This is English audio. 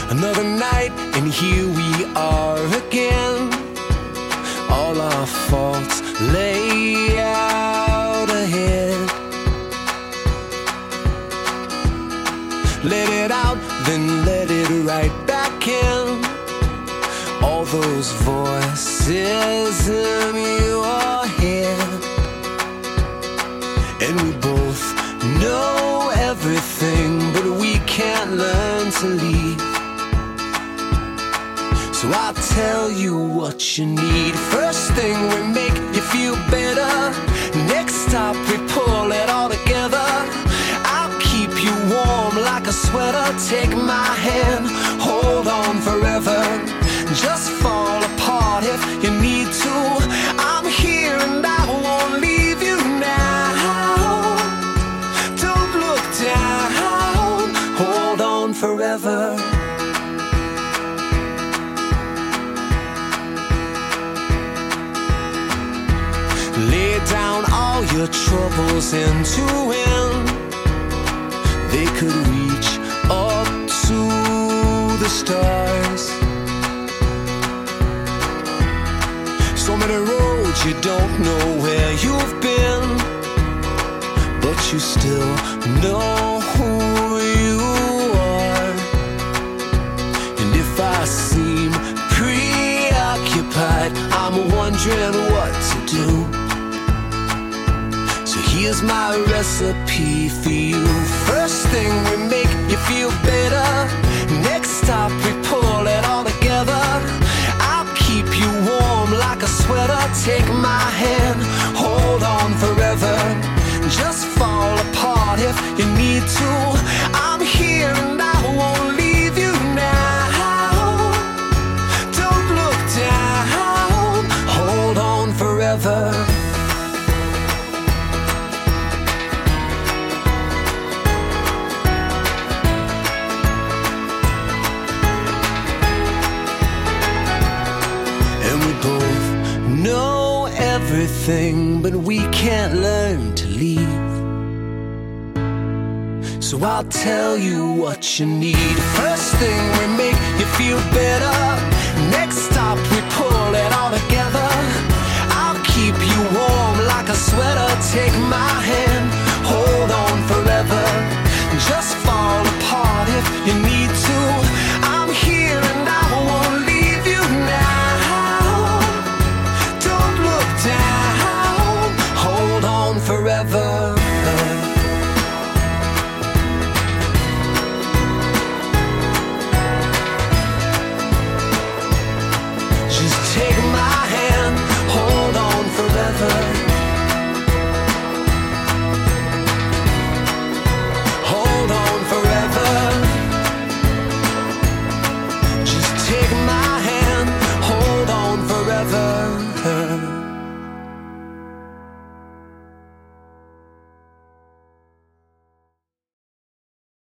Another night and here we are again. All our faults lay out ahead. Let it out, then let it right back in. All those voices in your head. And we both know everything, but we can't learn to leave. So I'll tell you what you need. First thing, we make you feel better. Next stop, we pull it all together. I'll keep you warm like a sweater. Take my hand, hold on forever. Just fall apart if you need to. I'm here and I won't leave you now. Don't look down, hold on forever. Lay down all your troubles end to end. They could reach up to the stars. So many roads you don't know where you've been, but you still know who you are. And if I seem preoccupied, I'm wondering what to do. So here's my recipe for you. First thing, we make you feel better. Next stop, we pull it all together. I'll keep you warm like a sweater. Take my hand, hold on forever. Just fall apart if you need to. I'm here and I won't leave you now. Don't look down, hold on forever. Know everything, but we can't learn to leave. So I'll tell you what you need. First thing, we make you feel better. Next stop, we pull it all together. I'll keep you warm like a sweater. Take my hand, hold on forever. Just fall apart if you need to. I'm here and I won't leave you now. Down, hold on forever.